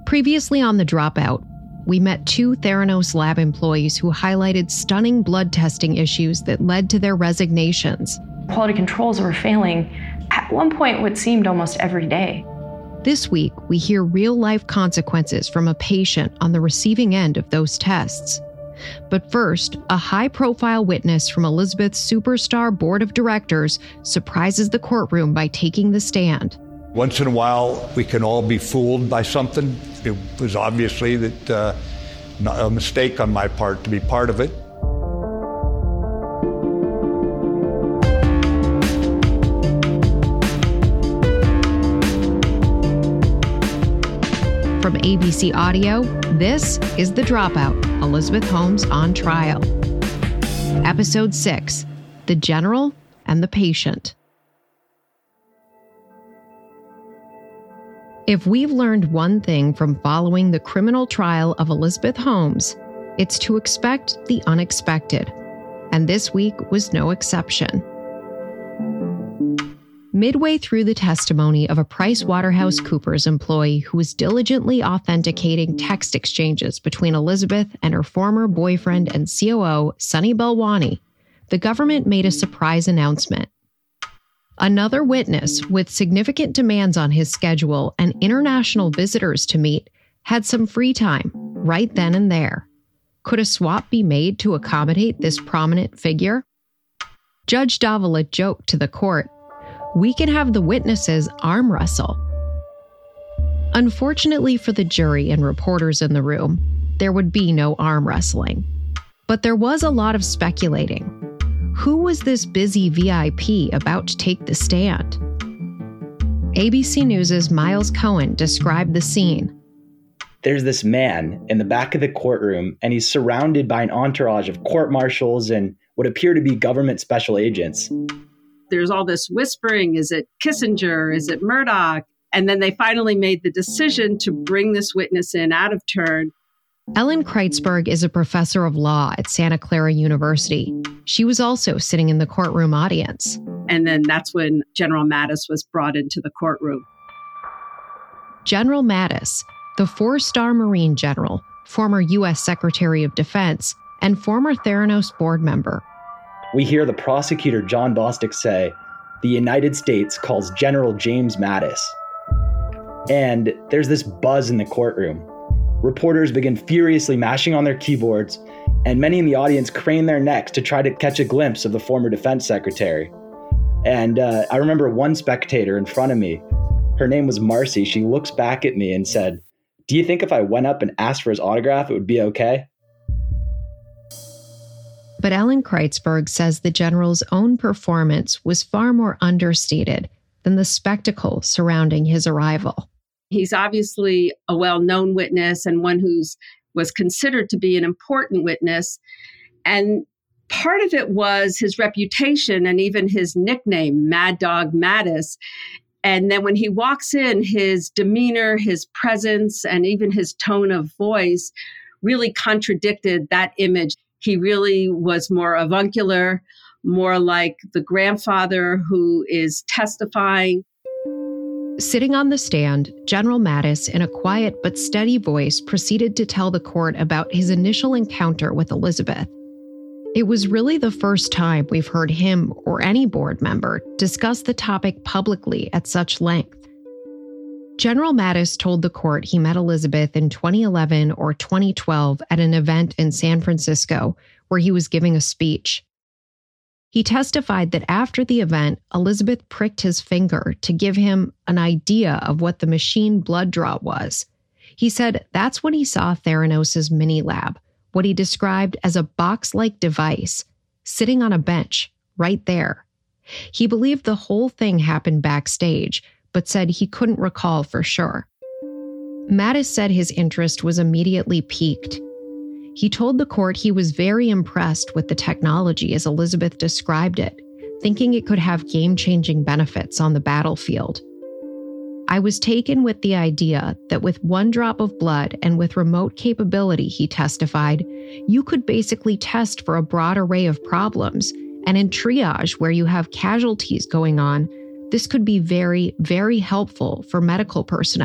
Previously on The Dropout, we met two Theranos lab employees who highlighted stunning blood testing issues that led to their resignations. Quality controls were failing at one point what seemed almost every day. This week, we hear real-life consequences from a patient on the receiving end of those tests. But first, a high-profile witness from Elizabeth's superstar board of directors surprises the courtroom by taking the stand. Once in a while, we can all be fooled by something. It was obviously that a mistake on my part to be part of it. From ABC Audio, this is The Dropout, Elizabeth Holmes on Trial. Episode 6, The General and the Patient. If we've learned one thing from following the criminal trial of Elizabeth Holmes, it's to expect the unexpected. And this week was no exception. Midway through the testimony of a PricewaterhouseCoopers employee who was diligently authenticating text exchanges between Elizabeth and her former boyfriend and COO, Sunny Balwani, the government made a surprise announcement. Another witness with significant demands on his schedule and international visitors to meet had some free time right then and there. Could a swap be made to accommodate this prominent figure? Judge Davila joked to the court, "We can have the witnesses arm wrestle." Unfortunately for the jury and reporters in the room, there would be no arm wrestling. But there was a lot of speculating. Who was this busy VIP about to take the stand? ABC News' Miles Cohen described the scene. There's this man in the back of the courtroom, and he's surrounded by an entourage of court marshals and what appear to be government special agents. There's all this whispering. Is it Kissinger? Is it Murdoch? And then they finally made the decision to bring this witness in out of turn. Ellen Kreitzberg is a professor of law at Santa Clara University. She was also sitting in the courtroom audience. And then that's when General Mattis was brought into the courtroom. General Mattis, the four-star Marine general, former U.S. Secretary of Defense, and former Theranos board member. We hear the prosecutor, John Bostic, say, "The United States calls General James Mattis." And there's this buzz in the courtroom. Reporters begin furiously mashing on their keyboards, and many in the audience crane their necks to try to catch a glimpse of the former defense secretary. And I remember one spectator in front of me, her name was Marcy. She looks back at me and said, "Do you think if I went up and asked for his autograph, it would be okay?" But Ellen Kreitzberg says the general's own performance was far more understated than the spectacle surrounding his arrival. He's obviously a well-known witness and one was considered to be an important witness. And part of it was his reputation and even his nickname, Mad Dog Mattis. And then when he walks in, his demeanor, his presence, and even his tone of voice really contradicted that image. He really was more avuncular, more like the grandfather who is testifying. Sitting on the stand, General Mattis, in a quiet but steady voice, proceeded to tell the court about his initial encounter with Elizabeth. It was really the first time we've heard him or any board member discuss the topic publicly at such length. General Mattis told the court he met Elizabeth in 2011 or 2012 at an event in San Francisco where he was giving a speech. He testified that after the event, Elizabeth pricked his finger to give him an idea of what the machine blood draw was. He said that's when he saw Theranos' mini lab, what he described as a box-like device, sitting on a bench right there. He believed the whole thing happened backstage, but said he couldn't recall for sure. Mattis said his interest was immediately piqued. He told the court he was very impressed with the technology as Elizabeth described it, thinking it could have game-changing benefits on the battlefield. I was taken with the idea that with one drop of blood and with remote capability, he testified, you could basically test for a broad array of problems, and in triage where you have casualties going on, this could be very, very helpful for medical personnel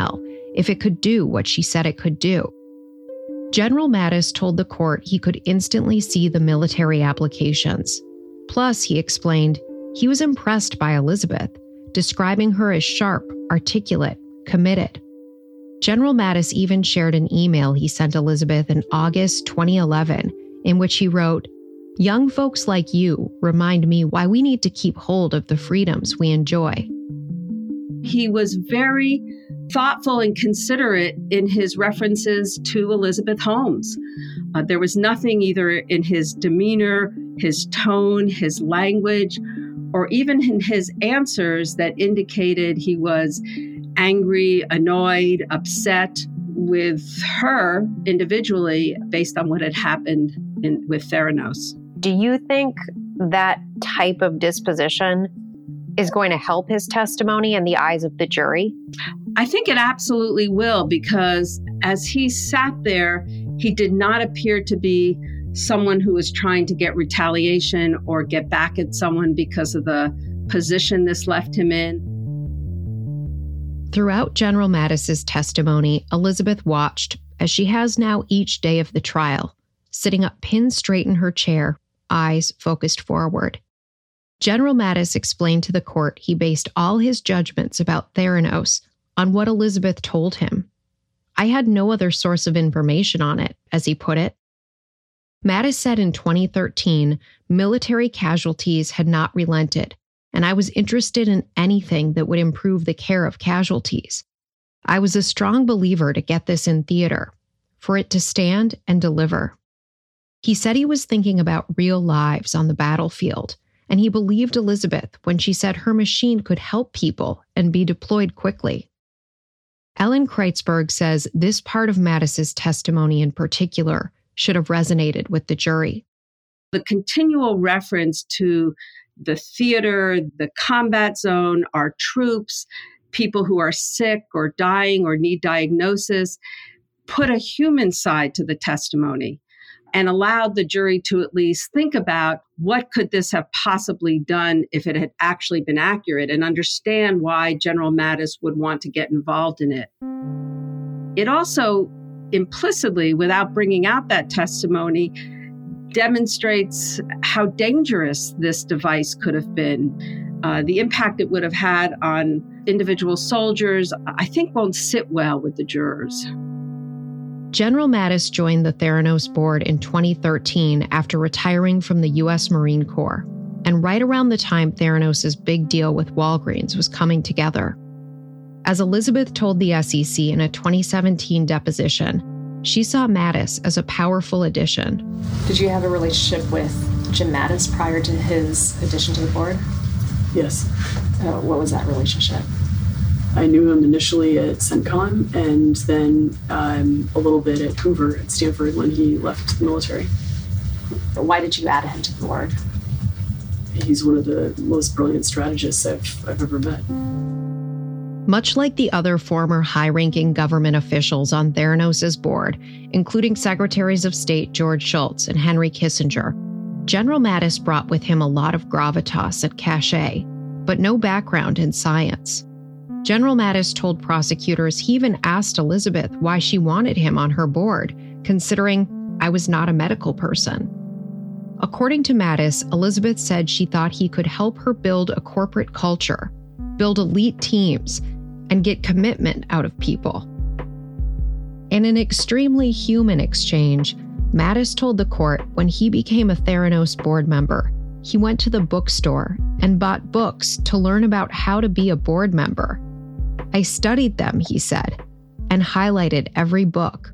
if it could do what she said it could do. General Mattis told the court he could instantly see the military applications. Plus, he explained, he was impressed by Elizabeth, describing her as sharp, articulate, committed. General Mattis even shared an email he sent Elizabeth in August 2011, in which he wrote, "Young folks like you remind me why we need to keep hold of the freedoms we enjoy." He was very thoughtful and considerate in his references to Elizabeth Holmes. There was nothing either in his demeanor, his tone, his language, or even in his answers that indicated he was angry, annoyed, upset with her individually based on what had happened with Theranos. Do you think that type of disposition is going to help his testimony in the eyes of the jury? I think it absolutely will, because as he sat there, he did not appear to be someone who was trying to get retaliation or get back at someone because of the position this left him in. Throughout General Mattis's testimony, Elizabeth watched, as she has now each day of the trial, sitting up pinned straight in her chair, eyes focused forward. General Mattis explained to the court he based all his judgments about Theranos on what Elizabeth told him. "I had no other source of information on it," as he put it. Mattis said in 2013, military casualties had not relented, and I was interested in anything that would improve the care of casualties. I was a strong believer to get this in theater, for it to stand and deliver. He said he was thinking about real lives on the battlefield, and he believed Elizabeth when she said her machine could help people and be deployed quickly. Ellen Kreitzberg says this part of Mattis's testimony in particular should have resonated with the jury. The continual reference to the theater, the combat zone, our troops, people who are sick or dying or need diagnosis, put a human side to the testimony and allowed the jury to at least think about what could this have possibly done if it had actually been accurate, and understand why General Mattis would want to get involved in it. It also implicitly, without bringing out that testimony, demonstrates how dangerous this device could have been. The impact it would have had on individual soldiers, I think, won't sit well with the jurors. General Mattis joined the Theranos board in 2013 after retiring from the U.S. Marine Corps, and right around the time Theranos' big deal with Walgreens was coming together. As Elizabeth told the SEC in a 2017 deposition, she saw Mattis as a powerful addition. Did you have a relationship with Jim Mattis prior to his addition to the board? Yes. What was that relationship? I knew him initially at CENTCOM and then a little bit at Hoover at Stanford when he left the military. Why did you add him to the board? He's one of the most brilliant strategists I've ever met. Much like the other former high-ranking government officials on Theranos' board, including Secretaries of State George Shultz and Henry Kissinger, General Mattis brought with him a lot of gravitas and cachet, but no background in science. General Mattis told prosecutors he even asked Elizabeth why she wanted him on her board, considering, "I was not a medical person." According to Mattis, Elizabeth said she thought he could help her build a corporate culture, build elite teams, and get commitment out of people. In an extremely human exchange, Mattis told the court when he became a Theranos board member, he went to the bookstore and bought books to learn about how to be a board member. "I studied them," he said, and highlighted every book.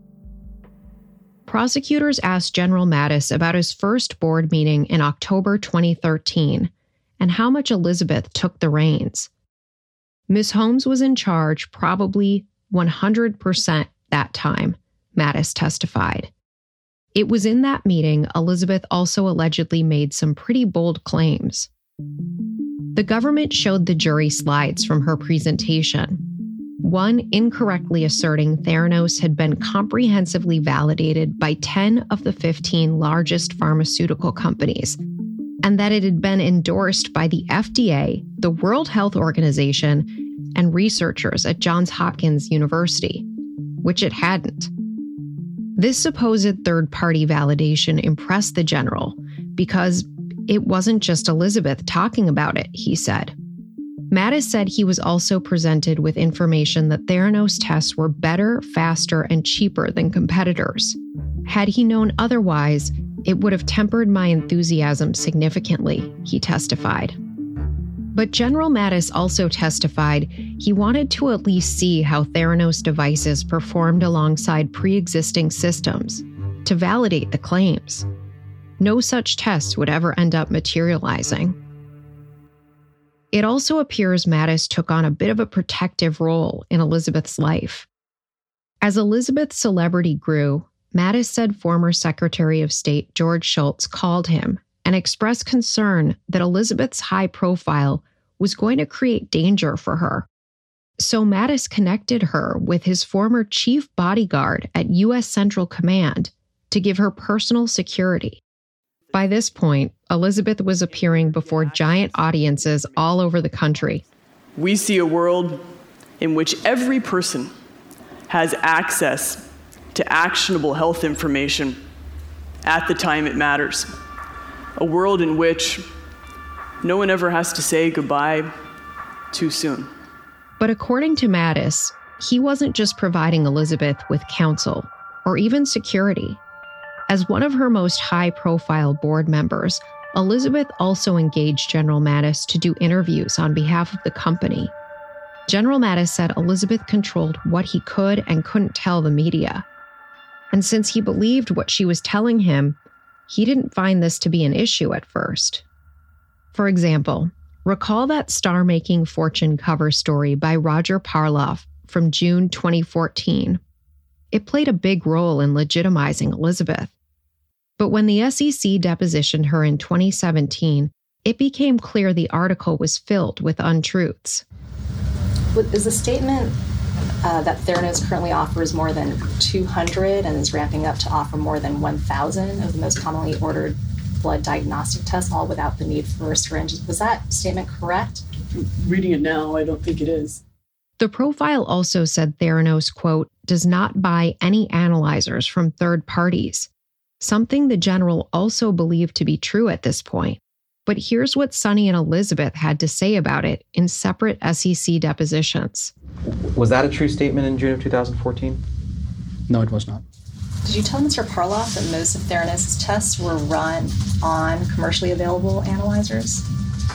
Prosecutors asked General Mattis about his first board meeting in October 2013 and how much Elizabeth took the reins. Ms. Holmes was in charge probably 100% that time, Mattis testified. It was in that meeting Elizabeth also allegedly made some pretty bold claims. The government showed the jury slides from her presentation. One incorrectly asserting Theranos had been comprehensively validated by 10 of the 15 largest pharmaceutical companies, and that it had been endorsed by the FDA, the World Health Organization, and researchers at Johns Hopkins University, which it hadn't. This supposed third-party validation impressed the general because it wasn't just Elizabeth talking about it, he said. Mattis said he was also presented with information that Theranos tests were better, faster, and cheaper than competitors. Had he known otherwise, it would have tempered my enthusiasm significantly, he testified. But General Mattis also testified he wanted to at least see how Theranos devices performed alongside pre-existing systems to validate the claims. No such tests would ever end up materializing. It also appears Mattis took on a bit of a protective role in Elizabeth's life. As Elizabeth's celebrity grew, Mattis said former Secretary of State George Shultz called him and expressed concern that Elizabeth's high profile was going to create danger for her. So Mattis connected her with his former chief bodyguard at U.S. Central Command to give her personal security. By this point, Elizabeth was appearing before giant audiences all over the country. We see a world in which every person has access to actionable health information at the time it matters. A world in which no one ever has to say goodbye too soon. But according to Mattis, he wasn't just providing Elizabeth with counsel or even security. As one of her most high-profile board members, Elizabeth also engaged General Mattis to do interviews on behalf of the company. General Mattis said Elizabeth controlled what he could and couldn't tell the media. And since he believed what she was telling him, he didn't find this to be an issue at first. For example, recall that star-making Fortune cover story by Roger Parloff from June 2014. It played a big role in legitimizing Elizabeth. But when the SEC depositioned her in 2017, it became clear the article was filled with untruths. Is the statement that Theranos currently offers more than 200 and is ramping up to offer more than 1,000 of the most commonly ordered blood diagnostic tests, all without the need for syringes, was that statement correct? Reading it now, I don't think it is. The profile also said Theranos, quote, does not buy any analyzers from third parties, something the general also believed to be true at this point. But here's what Sonny and Elizabeth had to say about it in separate SEC depositions. Was that a true statement in June of 2014? No, it was not. Did you tell Mr. Parloff that most of Theranos' tests were run on commercially available analyzers?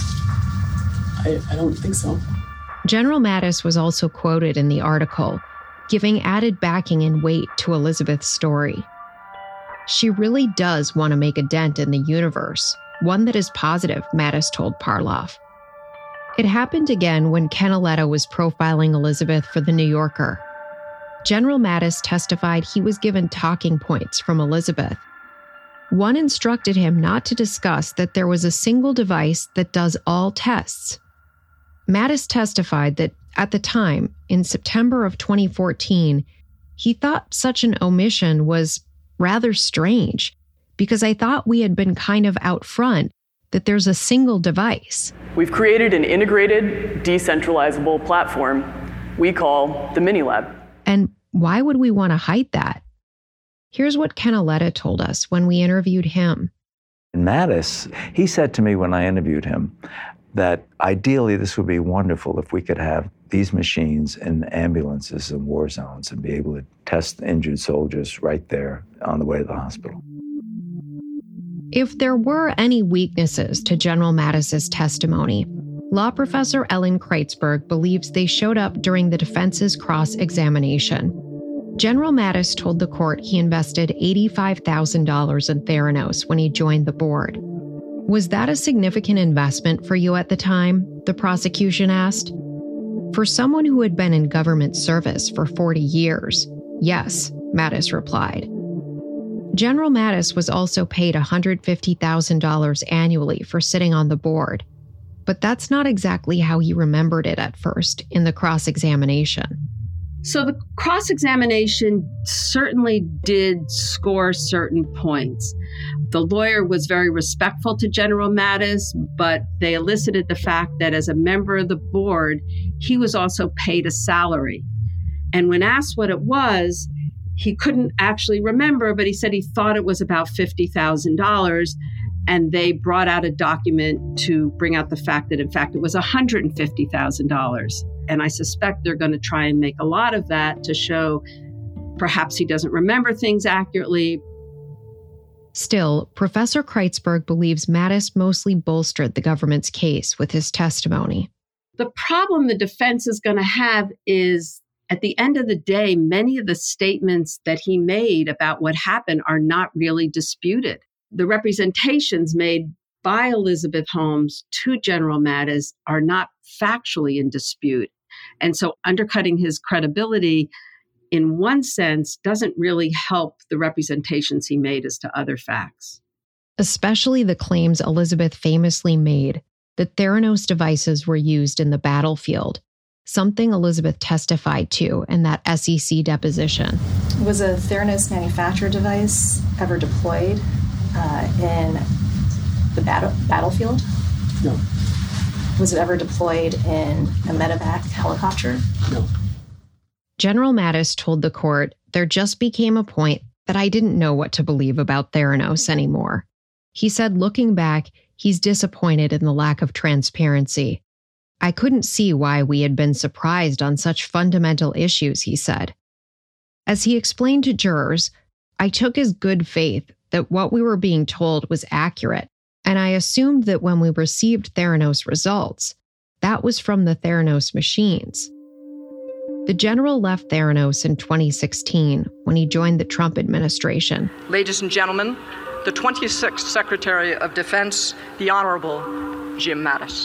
I don't think so. General Mattis was also quoted in the article, giving added backing and weight to Elizabeth's story. She really does want to make a dent in the universe, one that is positive, Mattis told Parloff. It happened again when Ken Auletta was profiling Elizabeth for The New Yorker. General Mattis testified he was given talking points from Elizabeth. One instructed him not to discuss that there was a single device that does all tests. Mattis testified that at the time, in September of 2014, he thought such an omission was rather strange, because I thought we had been kind of out front that there's a single device. We've created an integrated, decentralizable platform we call the Mini-Lab. And why would we want to hide that? Here's what Ken Auletta told us when we interviewed him. Mattis, he said to me when I interviewed him that ideally this would be wonderful if we could have these machines in ambulances in war zones and be able to test injured soldiers right there on the way to the hospital. If there were any weaknesses to General Mattis's testimony, law professor Ellen Kreitzberg believes they showed up during the defense's cross-examination. General Mattis told the court he invested $85,000 in Theranos when he joined the board. Was that a significant investment for you at the time? The prosecution asked. For someone who had been in government service for 40 years, yes, Mattis replied. General Mattis was also paid $150,000 annually for sitting on the board, but that's not exactly how he remembered it at first in the cross-examination. So the cross-examination certainly did score certain points, The lawyer was very respectful to General Mattis, but they elicited the fact that as a member of the board, he was also paid a salary. And when asked what it was, he couldn't actually remember, but he said he thought it was about $50,000. And they brought out a document to bring out the fact that, in fact, it was $150,000. And I suspect they're going to try and make a lot of that to show perhaps he doesn't remember things accurately. Still, Professor Kreitzberg believes Mattis mostly bolstered the government's case with his testimony. The problem the defense is going to have is, at the end of the day, many of the statements that he made about what happened are not really disputed. The representations made by Elizabeth Holmes to General Mattis are not factually in dispute. And so undercutting his credibility, in one sense, doesn't really help the representations he made as to other facts. Especially the claims Elizabeth famously made that Theranos devices were used in the battlefield, something Elizabeth testified to in that SEC deposition. Was a Theranos manufactured device ever deployed in the battlefield? No. Was it ever deployed in a medevac helicopter? No. General Mattis told the court there just became a point that I didn't know what to believe about Theranos anymore. He said, looking back, he's disappointed in the lack of transparency. I couldn't see why we had been surprised on such fundamental issues, he said. As he explained to jurors, I took as good faith that what we were being told was accurate, and I assumed that when we received Theranos results, that was from the Theranos machines. The general left Theranos in 2016 when he joined the Trump administration. Ladies and gentlemen, the 26th Secretary of Defense, the Honorable Jim Mattis.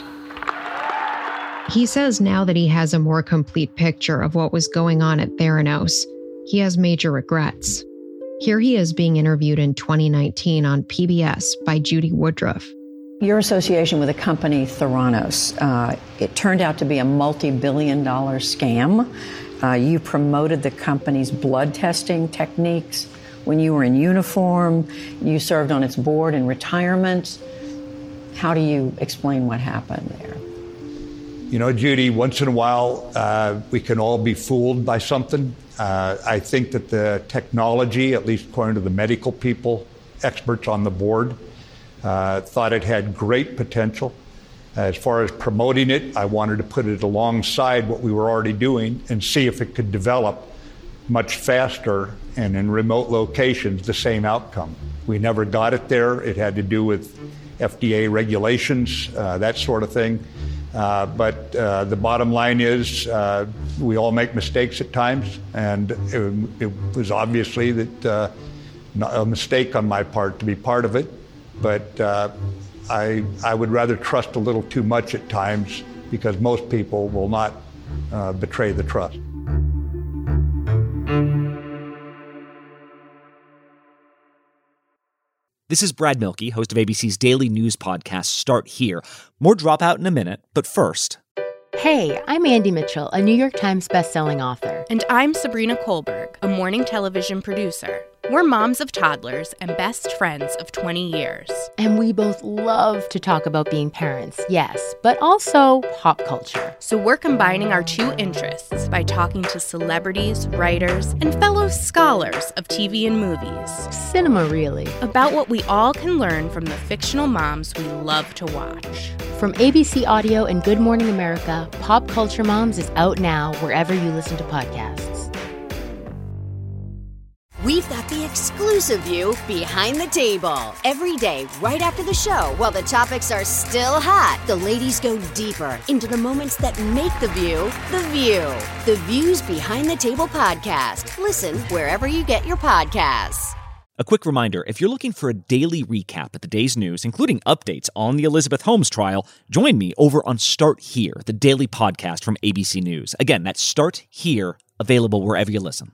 He says now that he has a more complete picture of what was going on at Theranos, he has major regrets. Here he is being interviewed in 2019 on PBS by Judy Woodruff. Your association with the company Theranos, it turned out to be a multi-billion-dollar scam. You promoted the company's blood testing techniques when you were in uniform. You served on its board in retirement. How do you explain what happened there? You know, Judy, once in a while, we can all be fooled by something. I think that the technology, at least according to the medical people, experts on the board, thought it had great potential. As far as promoting it, I wanted to put it alongside what we were already doing and see if it could develop much faster and in remote locations the same outcome. We never got it there. It had to do with FDA regulations, that sort of thing. But the bottom line is we all make mistakes at times, and it was obviously that a mistake on my part to be part of it. But I would rather trust a little too much at times because most people will not betray the trust. This is Brad Milkey, host of ABC's daily news podcast, Start Here. More Dropout in a minute, but first. Hey, I'm Andy Mitchell, a New York Times bestselling author. And I'm Sabrina Kohlberg, a morning television producer. We're moms of toddlers and best friends of 20 years. And we both love to talk about being parents, yes, but also pop culture. So we're combining our two interests by talking to celebrities, writers, and fellow scholars of TV and movies. Cinema, really. About what we all can learn from the fictional moms we love to watch. From ABC Audio and Good Morning America, Pop Culture Moms is out now wherever you listen to podcasts. We've got the exclusive view behind the table. Every day, right after the show, while the topics are still hot, the ladies go deeper into the moments that make the View the View. The Views Behind the Table podcast. Listen wherever you get your podcasts. A quick reminder, if you're looking for a daily recap of the day's news, including updates on the Elizabeth Holmes trial, join me over on Start Here, the daily podcast from ABC News. Again, that's Start Here, available wherever you listen.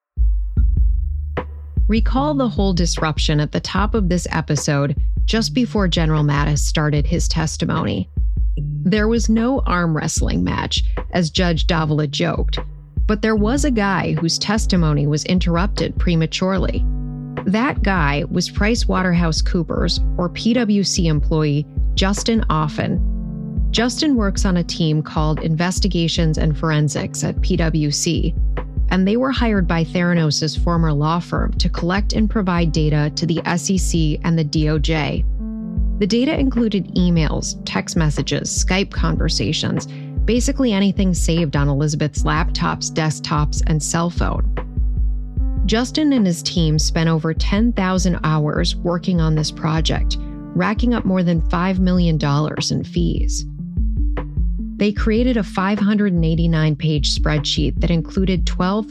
Recall the whole disruption at the top of this episode, just before General Mattis started his testimony. There was no arm wrestling match, as Judge Davila joked, but there was a guy whose testimony was interrupted prematurely. That guy was PricewaterhouseCoopers, or PwC employee, Justin Offen. Justin works on a team called Investigations and Forensics at PwC, and they were hired by Theranos' former law firm to collect and provide data to the SEC and the DOJ. The data included emails, text messages, Skype conversations, basically anything saved on Elizabeth's laptops, desktops, and cell phone. Justin and his team spent over 10,000 hours working on this project, racking up more than $5 million in fees. They created a 589-page spreadsheet that included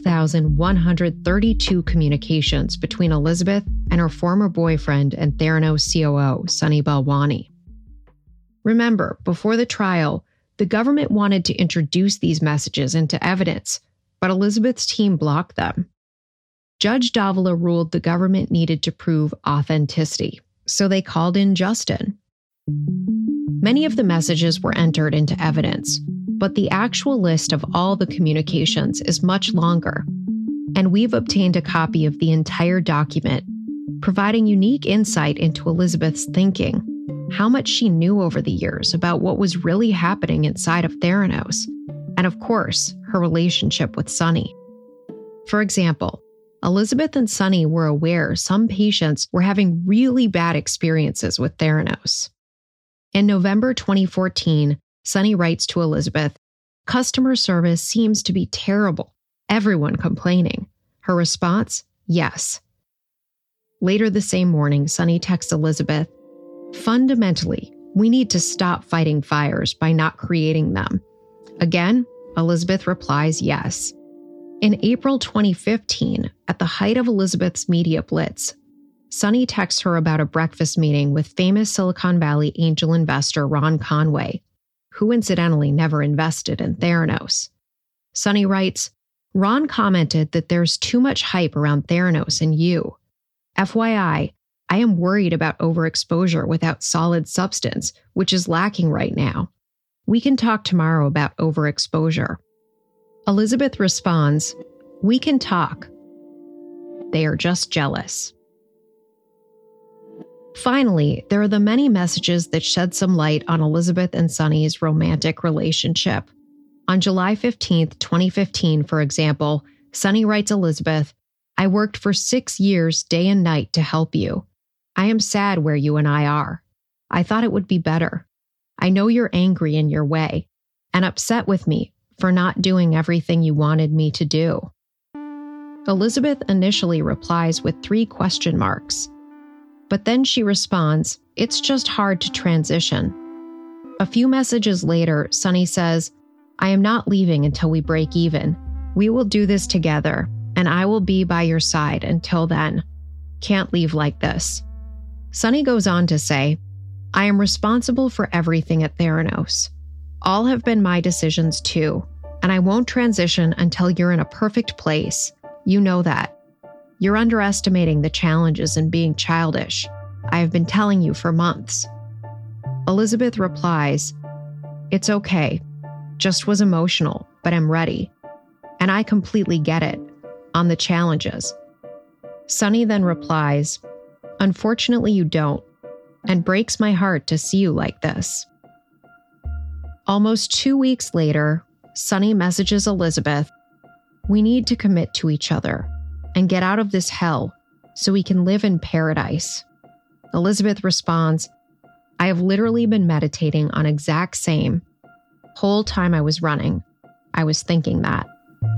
12,132 communications between Elizabeth and her former boyfriend and Theranos COO, Sunny Balwani. Remember, before the trial, the government wanted to introduce these messages into evidence, but Elizabeth's team blocked them. Judge Davila ruled the government needed to prove authenticity, so they called in Justin. Many of the messages were entered into evidence, but the actual list of all the communications is much longer, and we've obtained a copy of the entire document, providing unique insight into Elizabeth's thinking, how much she knew over the years about what was really happening inside of Theranos, and of course, her relationship with Sunny. For example, Elizabeth and Sunny were aware some patients were having really bad experiences with Theranos. In November 2014, Sunny writes to Elizabeth, "Customer service seems to be terrible. Everyone complaining." Her response, "Yes." Later the same morning, Sunny texts Elizabeth, "Fundamentally, we need to stop fighting fires by not creating them." Again, Elizabeth replies, "Yes." In April 2015, at the height of Elizabeth's media blitz, Sunny texts her about a breakfast meeting with famous Silicon Valley angel investor Ron Conway, who incidentally never invested in Theranos. Sunny writes, "Ron commented that there's too much hype around Theranos and you. FYI, I am worried about overexposure without solid substance, which is lacking right now. We can talk tomorrow about overexposure." Elizabeth responds, "We can talk. They are just jealous." Finally, there are the many messages that shed some light on Elizabeth and Sunny's romantic relationship. On July 15th, 2015, for example, Sunny writes Elizabeth, "I worked for 6 years day and night to help you. I am sad where you and I are. I thought it would be better. I know you're angry in your way and upset with me for not doing everything you wanted me to do." Elizabeth initially replies with 3 question marks. But then she responds, "It's just hard to transition." A few messages later, Sunny says, "I am not leaving until we break even. We will do this together, and I will be by your side until then. Can't leave like this." Sunny goes on to say, "I am responsible for everything at Theranos. All have been my decisions too, and I won't transition until you're in a perfect place. You know that. You're underestimating the challenges in being childish. I have been telling you for months." Elizabeth replies, "It's okay. Just was emotional, but I'm ready. And I completely get it. On the challenges." Sunny then replies, "Unfortunately, you don't, and breaks my heart to see you like this." Almost 2 weeks later, Sunny messages Elizabeth, "We need to commit to each other and get out of this hell so we can live in paradise." Elizabeth responds, "I have literally been meditating on exact same. Whole time I was running, I was thinking that."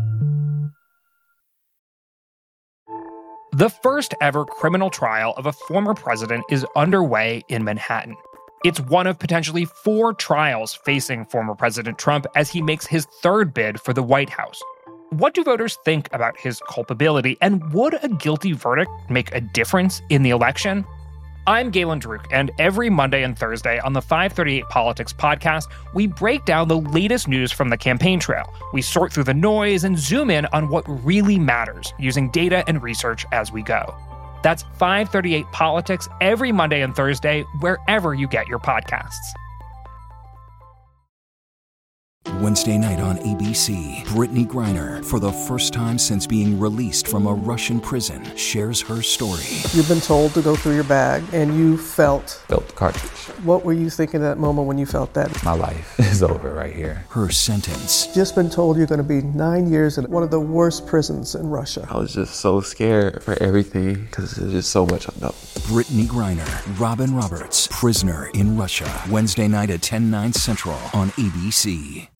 The first ever criminal trial of a former president is underway in Manhattan. It's one of potentially 4 trials facing former President Trump as he makes his 3rd bid for the White House. What do voters think about his culpability, and would a guilty verdict make a difference in the election? I'm Galen Druk, and every Monday and Thursday on the 538 Politics podcast, we break down the latest news from the campaign trail. We sort through the noise and zoom in on what really matters, using data and research as we go. That's 538 Politics every Monday and Thursday, wherever you get your podcasts. Wednesday night on ABC, Brittany Griner, for the first time since being released from a Russian prison, shares her story. You've been told to go through your bag, and you felt the cartridge. What were you thinking at that moment when you felt that? My life is over right here. Her sentence. Just been told you're going to be 9 years in one of the worst prisons in Russia. I was just so scared for everything because there's just so much unknown. Brittany Griner, Robin Roberts, Prisoner in Russia. Wednesday night at 10/9 Central on ABC.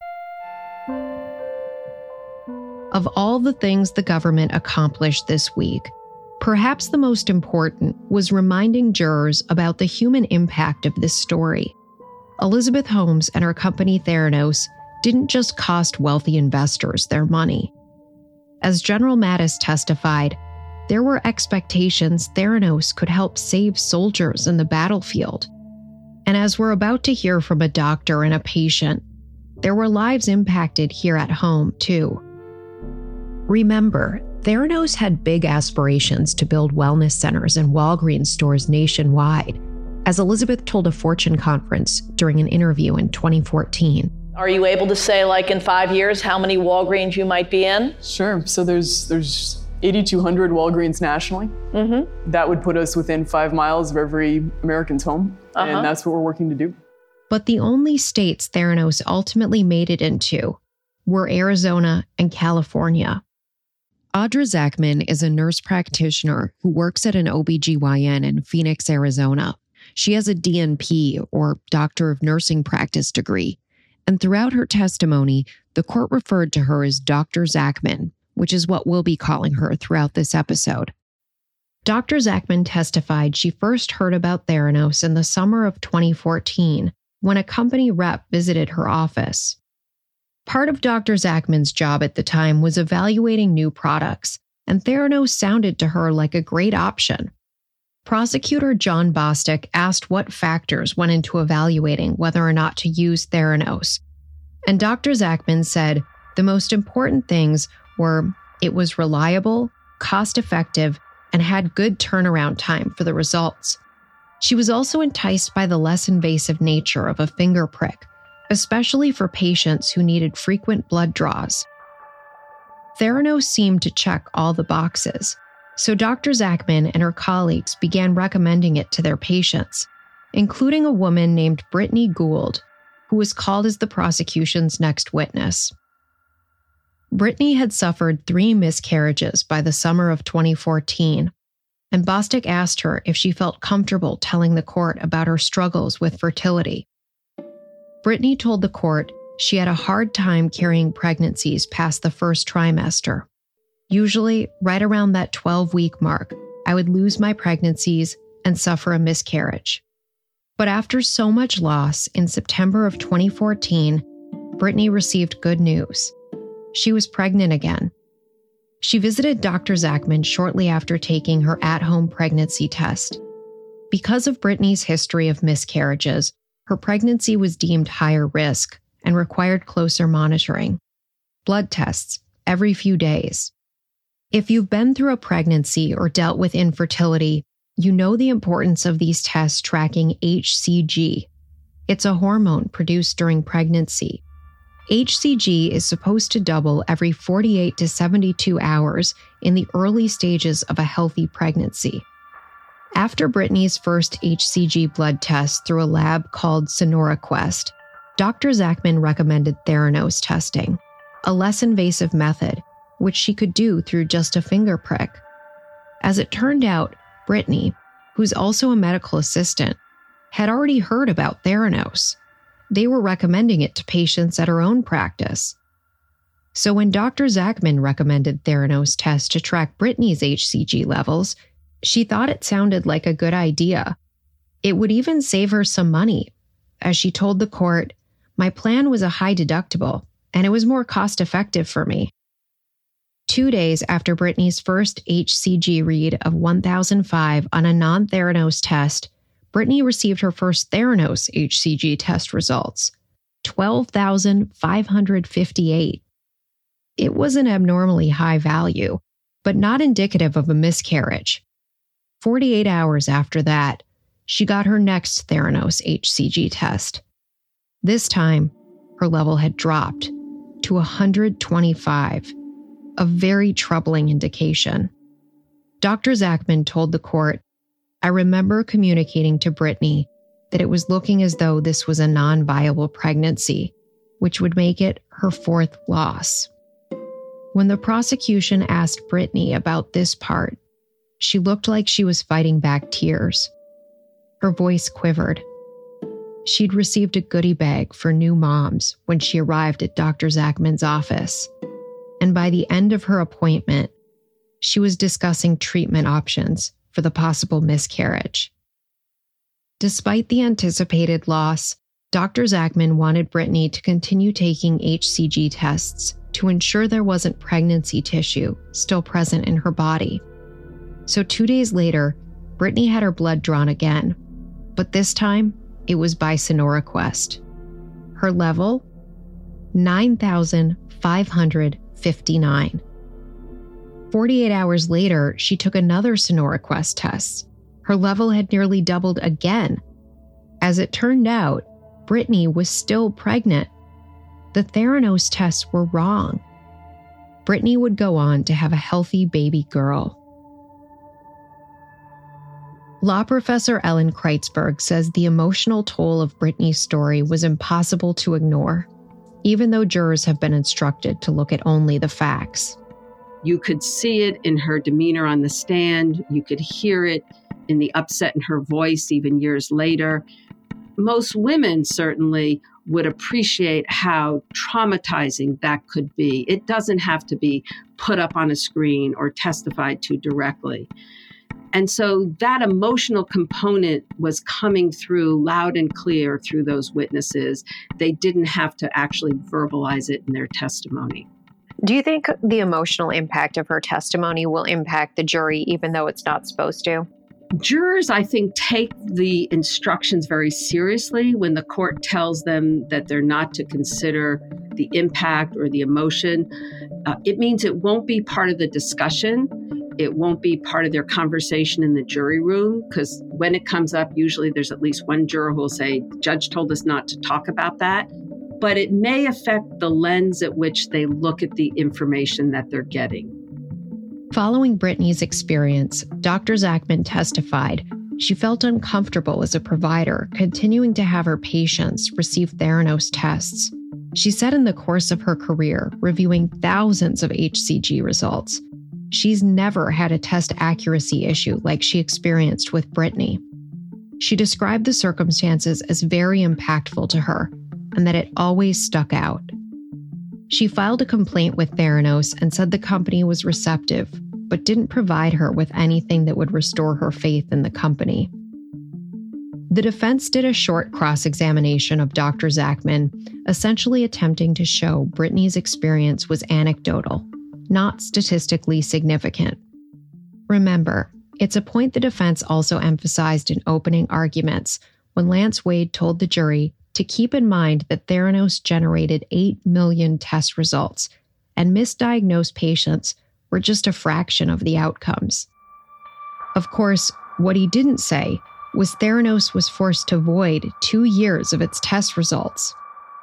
Of all the things the government accomplished this week, perhaps the most important was reminding jurors about the human impact of this story. Elizabeth Holmes and her company Theranos didn't just cost wealthy investors their money. As General Mattis testified, there were expectations Theranos could help save soldiers in the battlefield. And as we're about to hear from a doctor and a patient, there were lives impacted here at home, too. Remember, Theranos had big aspirations to build wellness centers and Walgreens stores nationwide, as Elizabeth told a Fortune conference during an interview in 2014. Are you able to say, like in 5 years, how many Walgreens you might be in? Sure. So there's 8,200 Walgreens nationally. Mm-hmm. That would put us within 5 miles of every American's home. And that's what we're working to do. But the only states Theranos ultimately made it into were Arizona and California. Audra Zachman is a nurse practitioner who works at an OBGYN in Phoenix, Arizona. She has a DNP, or Doctor of Nursing Practice degree. And throughout her testimony, the court referred to her as Dr. Zachman, which is what we'll be calling her throughout this episode. Dr. Zachman testified she first heard about Theranos in the summer of 2014 when a company rep visited her office. Part of Dr. Zachman's job at the time was evaluating new products, and Theranos sounded to her like a great option. Prosecutor John Bostic asked what factors went into evaluating whether or not to use Theranos, and Dr. Zachman said the most important things were it was reliable, cost-effective, and had good turnaround time for the results. She was also enticed by the less invasive nature of a finger prick, especially for patients who needed frequent blood draws. Theranos seemed to check all the boxes, so Dr. Zachman and her colleagues began recommending it to their patients, including a woman named Brittany Gould, who was called as the prosecution's next witness. Brittany had suffered 3 miscarriages by the summer of 2014, and Bostic asked her if she felt comfortable telling the court about her struggles with fertility. Brittany told the court she had a hard time carrying pregnancies past the first trimester. Usually, right around that 12-week mark, I would lose my pregnancies and suffer a miscarriage. But after so much loss, in September of 2014, Brittany received good news. She was pregnant again. She visited Dr. Zachman shortly after taking her at-home pregnancy test. Because of Brittany's history of miscarriages, her pregnancy was deemed higher risk and required closer monitoring. Blood tests every few days. If you've been through a pregnancy or dealt with infertility, you know the importance of these tests tracking HCG. It's a hormone produced during pregnancy. HCG is supposed to double every 48 to 72 hours in the early stages of a healthy pregnancy. After Brittany's first HCG blood test through a lab called SonoraQuest, Dr. Zachman recommended Theranos testing, a less invasive method, which she could do through just a finger prick. As it turned out, Brittany, who's also a medical assistant, had already heard about Theranos. They were recommending it to patients at her own practice. So when Dr. Zachman recommended Theranos test to track Brittany's HCG levels, she thought it sounded like a good idea. It would even save her some money. As she told the court, my plan was a high deductible, and it was more cost-effective for me. 2 days after Brittany's first HCG read of 1,005 on a non-Theranos test, Brittany received her first Theranos HCG test results, 12,558. It was an abnormally high value, but not indicative of a miscarriage. 48 hours after that, she got her next Theranos HCG test. This time, her level had dropped to 125, a very troubling indication. Dr. Zachman told the court, "I remember communicating to Brittany that it was looking as though this was a non-viable pregnancy, which would make it her fourth loss." When the prosecution asked Brittany about this part, she looked like she was fighting back tears. Her voice quivered. She'd received a goodie bag for new moms when she arrived at Dr. Zachman's office, and by the end of her appointment, she was discussing treatment options for the possible miscarriage. Despite the anticipated loss, Dr. Zachman wanted Brittany to continue taking HCG tests to ensure there wasn't pregnancy tissue still present in her body. So 2 days later, Brittany had her blood drawn again, but this time it was by SonoriQuest. Her level? 9,559. 48 hours later, she took another SonoriQuest test. Her level had nearly doubled again. As it turned out, Brittany was still pregnant. The Theranos tests were wrong. Brittany would go on to have a healthy baby girl. Law professor Ellen Kreitzberg says the emotional toll of Brittany's story was impossible to ignore, even though jurors have been instructed to look at only the facts. You could see it in her demeanor on the stand. You could hear it in the upset in her voice even years later. Most women certainly would appreciate how traumatizing that could be. It doesn't have to be put up on a screen or testified to directly. And so that emotional component was coming through loud and clear through those witnesses. They didn't have to actually verbalize it in their testimony. Do you think the emotional impact of her testimony will impact the jury even though it's not supposed to? Jurors, I think, take the instructions very seriously when the court tells them that they're not to consider the impact or the emotion. It means it won't be part of the discussion. It won't be part of their conversation in the jury room, because when it comes up, usually there's at least one juror who will say, "The judge told us not to talk about that." But it may affect the lens at which they look at the information that they're getting. Following Brittany's experience, Dr. Zachman testified she felt uncomfortable as a provider, continuing to have her patients receive Theranos tests. She said in the course of her career, reviewing thousands of HCG results, she's never had a test accuracy issue like she experienced with Brittany. She described the circumstances as very impactful to her and that it always stuck out. She filed a complaint with Theranos and said the company was receptive, but didn't provide her with anything that would restore her faith in the company. The defense did a short cross-examination of Dr. Zachman, essentially attempting to show Brittany's experience was anecdotal, not statistically significant. Remember, it's a point the defense also emphasized in opening arguments when Lance Wade told the jury to keep in mind that Theranos generated 8 million test results, and misdiagnosed patients were just a fraction of the outcomes. Of course, what he didn't say was Theranos was forced to void 2 years of its test results.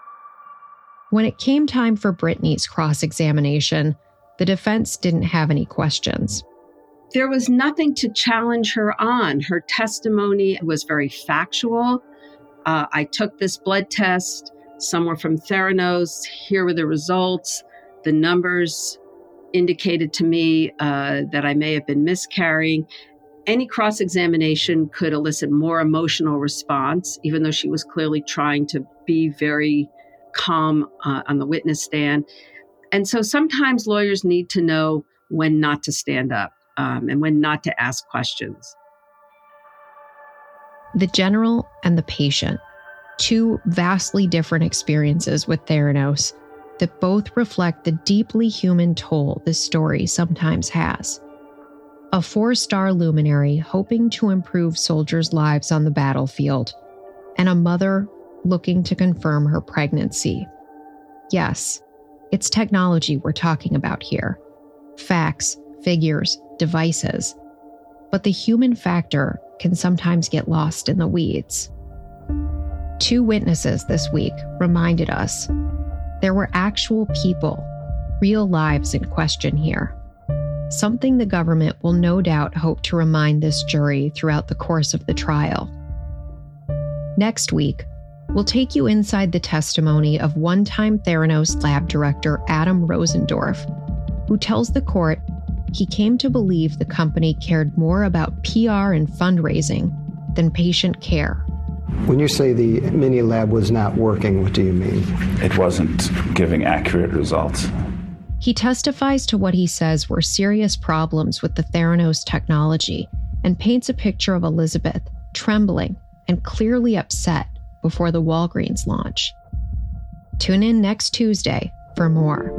When it came time for Brittany's cross-examination, the defense didn't have any questions. There was nothing to challenge her on. Her testimony was very factual. I took this blood test, some were from Theranos, here were the results. The numbers indicated to me that I may have been miscarrying. Any cross-examination could elicit more emotional response, even though she was clearly trying to be very calm on the witness stand. And so sometimes lawyers need to know when not to stand up and when not to ask questions. The general and the patient, two vastly different experiences with Theranos that both reflect the deeply human toll this story sometimes has. A 4-star luminary hoping to improve soldiers' lives on the battlefield, and a mother looking to confirm her pregnancy. Yes, it's technology we're talking about here. Facts, figures, devices. But the human factor can sometimes get lost in the weeds. 2 witnesses this week reminded us there were actual people, real lives in question here. Something the government will no doubt hope to remind this jury throughout the course of the trial. Next week, we'll take you inside the testimony of one-time Theranos lab director Adam Rosendorf, who tells the court he came to believe the company cared more about PR and fundraising than patient care. When you say the mini lab was not working, what do you mean? It wasn't giving accurate results. He testifies to what he says were serious problems with the Theranos technology and paints a picture of Elizabeth trembling and clearly upset before the Walgreens launch. Tune in next Tuesday for more.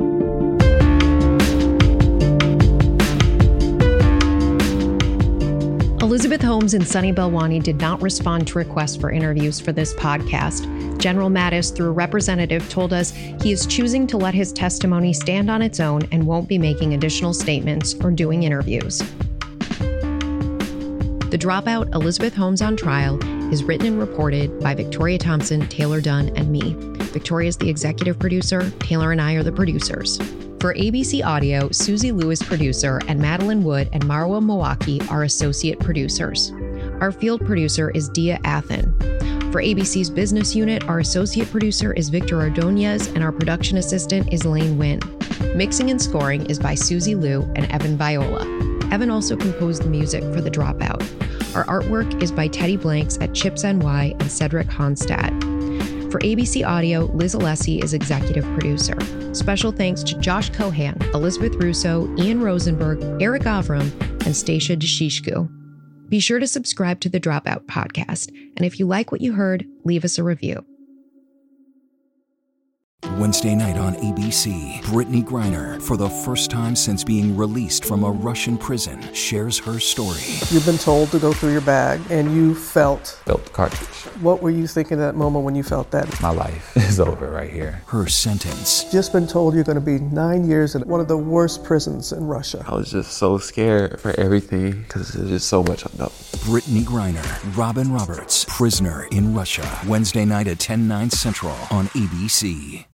Elizabeth Holmes and Sunny Balwani did not respond to requests for interviews for this podcast. General Mattis, through a representative, told us he is choosing to let his testimony stand on its own and won't be making additional statements or doing interviews. The Dropout, Elizabeth Holmes on Trial is written and reported by Victoria Thompson, Taylor Dunn, and me. Victoria is the executive producer. Taylor and I are the producers. For ABC Audio, Susie Lewis, producer, and Madeline Wood and Marwa Mawaki are associate producers. Our field producer is Dia Athen. For ABC's business unit, our associate producer is Victor Ordonez, and our production assistant is Lane Wynn. Mixing and scoring is by Susie Liu and Evan Viola. Evan also composed the music for The Dropout. Our artwork is by Teddy Blanks at Chips NY and Cedric Honstadt. For ABC Audio, Liz Alessi is executive producer. Special thanks to Josh Cohan, Elizabeth Russo, Ian Rosenberg, Eric Avram, and Stacia Deshishku. Be sure to subscribe to the Dropout podcast, and if you like what you heard, leave us a review. Wednesday night on ABC, Brittany Griner, for the first time since being released from a Russian prison, shares her story. You've been told to go through your bag, and you felt the cartridge. What were you thinking at that moment when you felt that? My life is over right here. Her sentence. Just been told you're going to be 9 years in one of the worst prisons in Russia. I was just so scared for everything because there's just so much unknown. Brittany Griner, Robin Roberts, Prisoner in Russia. Wednesday night at 10/9 Central on ABC.